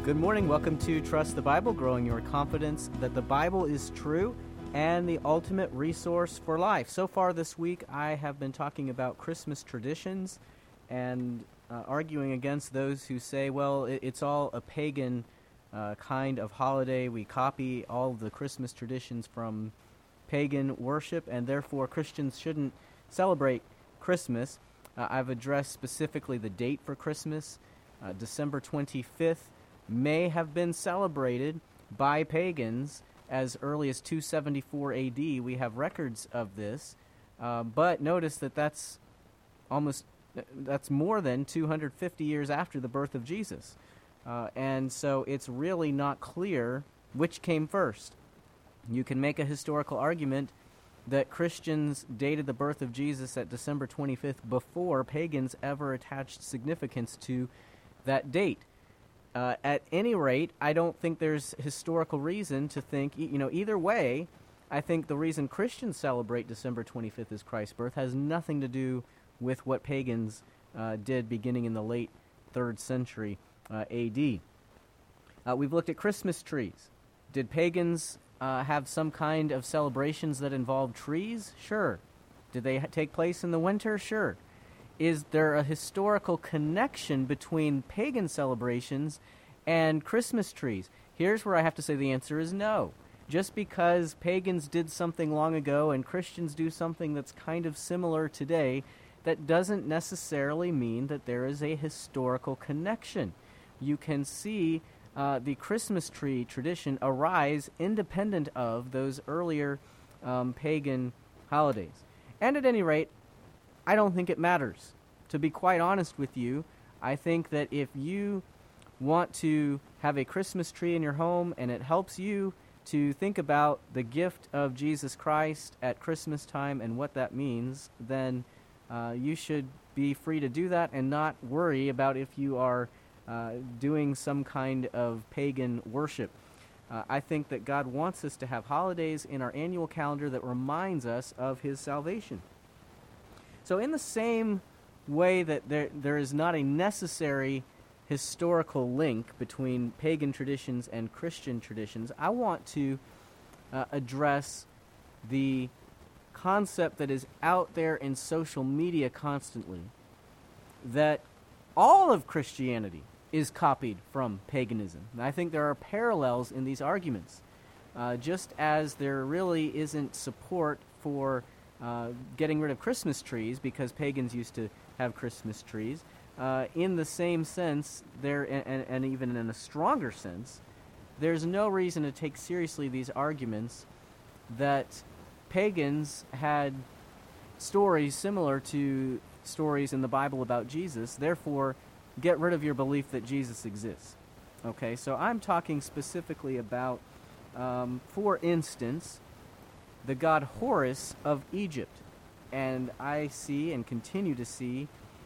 Good morning. Welcome to Trust the Bible, growing your confidence that the Bible is true and the ultimate resource for life. So far this week, I have been talking about Christmas traditions and arguing against those who say, well, it's all a pagan kind of holiday. We copy all of the Christmas traditions from pagan worship, and therefore Christians shouldn't celebrate Christmas. I've addressed specifically the date for Christmas. December 25th may have been celebrated by pagans as early as 274 AD. We have records of this, but notice that that's more than 250 years after the birth of Jesus. And so it's really not clear which came first. You can make a historical argument that Christians dated the birth of Jesus at December 25th before pagans ever attached significance to that date. At any rate, I don't think there's historical reason to think, either way, I think the reason Christians celebrate December 25th as Christ's birth has nothing to do with what pagans did beginning in the late 3rd century AD. We've looked at Christmas trees. Did pagans have some kind of celebrations that involved trees? Sure. Did they take place in the winter? Sure. Is there a historical connection between pagan celebrations and Christmas trees? Here's where I have to say the answer is no. Just because pagans did something long ago and Christians do something that's kind of similar today, that doesn't necessarily mean that there is a historical connection. You can see the Christmas tree tradition arise independent of those earlier pagan holidays. And at any rate, I don't think it matters. To be quite honest with you, I think that if you want to have a Christmas tree in your home and it helps you to think about the gift of Jesus Christ at Christmas time and what that means, then you should be free to do that and not worry about if you are doing some kind of pagan worship. I think that God wants us to have holidays in our annual calendar that reminds us of His salvation. So in the same way that there is not a necessary historical link between pagan traditions and Christian traditions, I want to address the concept that is out there in social media constantly, that all of Christianity is copied from paganism. And I think there are parallels in these arguments. Just as there really isn't support for getting rid of Christmas trees because pagans used to have Christmas trees. In the same sense, and even in a stronger sense, there's no reason to take seriously these arguments that pagans had stories similar to stories in the Bible about Jesus. Therefore, get rid of your belief that Jesus exists. Okay, so I'm talking specifically about, for instance, the god Horus of Egypt. And I see and continue to see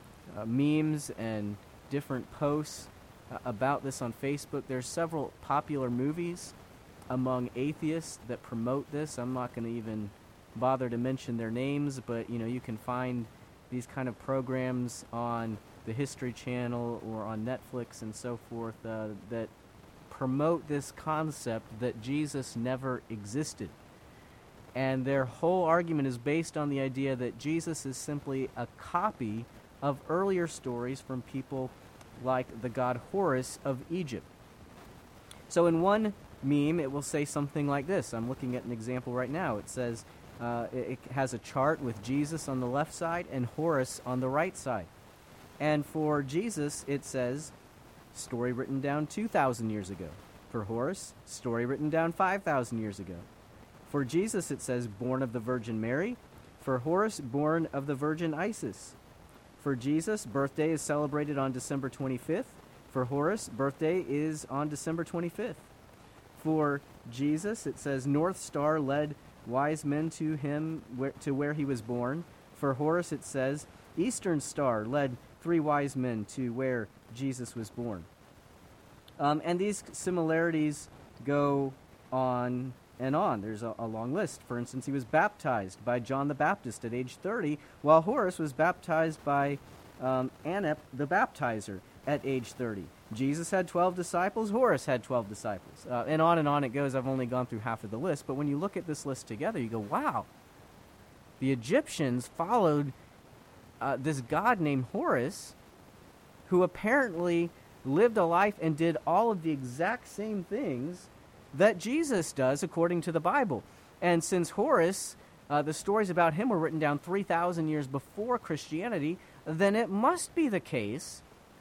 memes and different posts about this on Facebook. There's several popular movies among atheists that promote this. I'm not going to even bother to mention their names, but you can find these kind of programs on the History Channel or on Netflix and so forth that promote this concept that Jesus never existed. And their whole argument is based on the idea that Jesus is simply a copy of earlier stories from people like the god Horus of Egypt. So in one meme, it will say something like this. I'm looking at an example right now. It says, it has a chart with Jesus on the left side and Horus on the right side. And for Jesus, it says, story written down 2,000 years ago. For Horus, story written down 5,000 years ago. For Jesus, it says, born of the Virgin Mary. For Horus, born of the Virgin Isis. For Jesus, birthday is celebrated on December 25th. For Horus, birthday is on December 25th. For Jesus, it says, North Star led wise men to him to where he was born. For Horus, it says, Eastern Star led 3 wise men to where Jesus was born. And these similarities go on and on. There's a long list. For instance, he was baptized by John the Baptist at age 30, while Horus was baptized by Anep the Baptizer at age 30. Jesus had 12 disciples, Horus had 12 disciples, and on it goes. I've only gone through half of the list, but when you look at this list together, you go, wow, the Egyptians followed this god named Horus, who apparently lived a life and did all of the exact same things that Jesus does according to the Bible. And since Horus, the stories about him were written down 3,000 years before Christianity, then it must be the case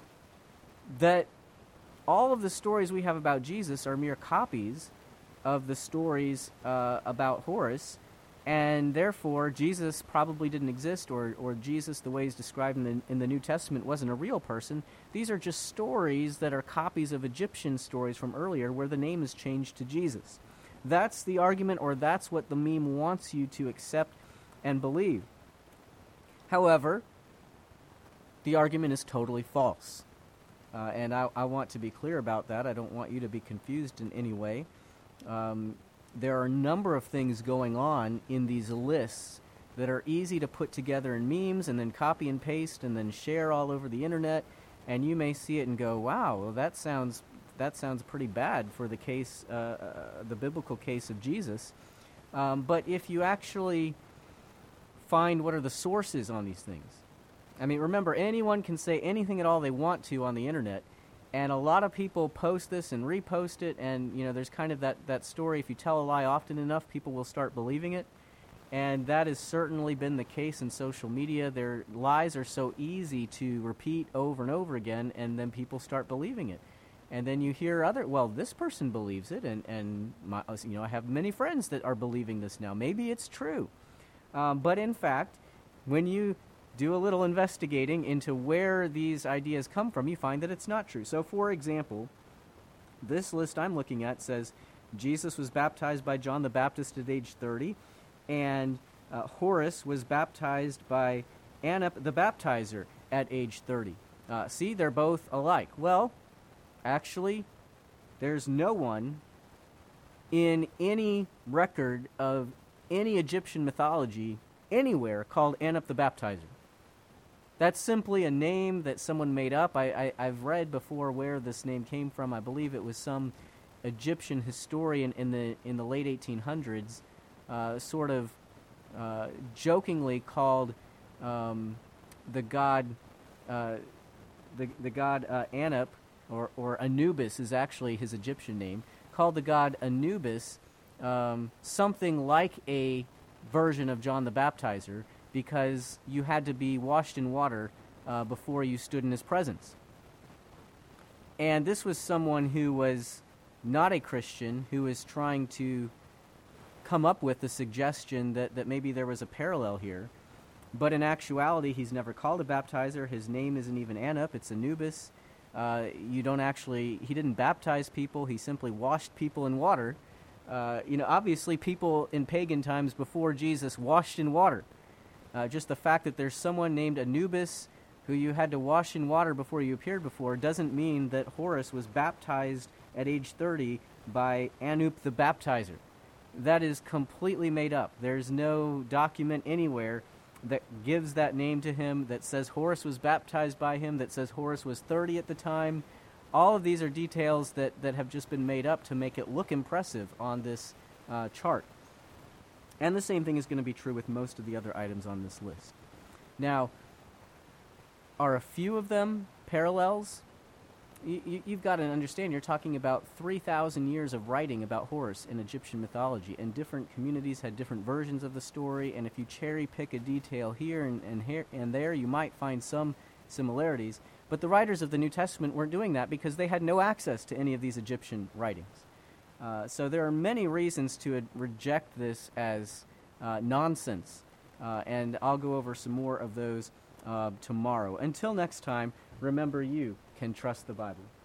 that all of the stories we have about Jesus are mere copies of the stories about Horus, and therefore Jesus probably didn't exist, or Jesus, the way he's described in the New Testament, wasn't a real person. These are just stories that are copies of Egyptian stories from earlier where the name is changed to Jesus. That's the argument, or that's what the meme wants you to accept and believe. However, the argument is totally false. And I want to be clear about that. I don't want you to be confused in any way. There are a number of things going on in these lists that are easy to put together in memes and then copy and paste and then share all over the internet. And you may see it and go, wow, well, that sounds pretty bad for the case, the biblical case of Jesus. But if you actually find what are the sources on these things, I mean, remember, anyone can say anything at all they want to on the internet, and a lot of people post this and repost it, and, you know, there's kind of that story, if you tell a lie often enough, people will start believing it, and that has certainly been the case in social media. Their lies are so easy to repeat over and over again, and then people start believing it. And then you hear this person believes it, and I have many friends that are believing this now. Maybe it's true. But in fact, when you do a little investigating into where these ideas come from, you find that it's not true. So, for example, this list I'm looking at says Jesus was baptized by John the Baptist at age 30, and Horus was baptized by Anup the Baptizer at age 30. See, they're both alike. Well, actually, there's no one in any record of any Egyptian mythology anywhere called Anup the Baptizer. That's simply a name that someone made up. I've read before where this name came from. I believe it was some Egyptian historian in the late 1800s, sort of jokingly called the god Anup, or Anubis is actually his Egyptian name, called the god Anubis something like a version of John the Baptizer, because you had to be washed in water before you stood in his presence. And this was someone who was not a Christian, who was trying to come up with the suggestion that maybe there was a parallel here. But in actuality, he's never called a baptizer. His name isn't even Anup, it's Anubis. He didn't baptize people, he simply washed people in water. Obviously people in pagan times before Jesus washed in water. Just the fact that there's someone named Anubis who you had to wash in water before you appeared before doesn't mean that Horus was baptized at age 30 by Anup the Baptizer. That is completely made up. There's no document anywhere that gives that name to him, that says Horus was baptized by him, that says Horus was 30 at the time. All of these are details that have just been made up to make it look impressive on this chart. And the same thing is going to be true with most of the other items on this list. Now, are a few of them parallels? You've got to understand, you're talking about 3,000 years of writing about Horus in Egyptian mythology, and different communities had different versions of the story, and if you cherry pick a detail here and there, you might find some similarities. But the writers of the New Testament weren't doing that because they had no access to any of these Egyptian writings. So there are many reasons to reject this as nonsense, and I'll go over some more of those tomorrow. Until next time, remember, you can trust the Bible.